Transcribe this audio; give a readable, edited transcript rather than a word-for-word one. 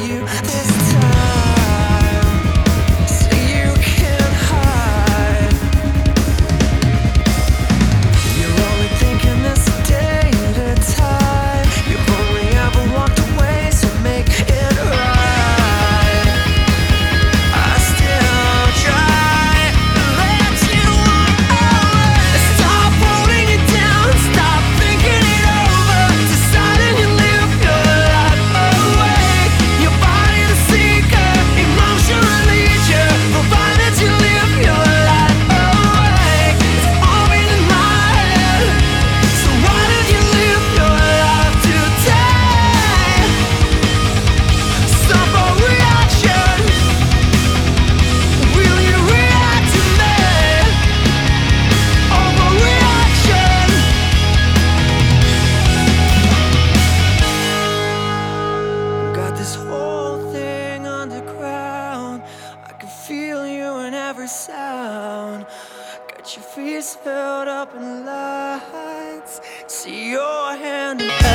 you this time, so you can't hide. You're only thinking this a day at a time. You've only ever walked away, so make it right. I still try to let you away. Stop holding it down, stop thinking it over. Deciding you live your life awake. Your body the seeker, emotional leisure. Provided you live your life awake. It's all been in my head. So why did you live your life today? Stop a reaction. Will you react to me? Overreaction. Got this whole thing underground. I can feel you in every sound. Got your feet held up in lights. See your hand in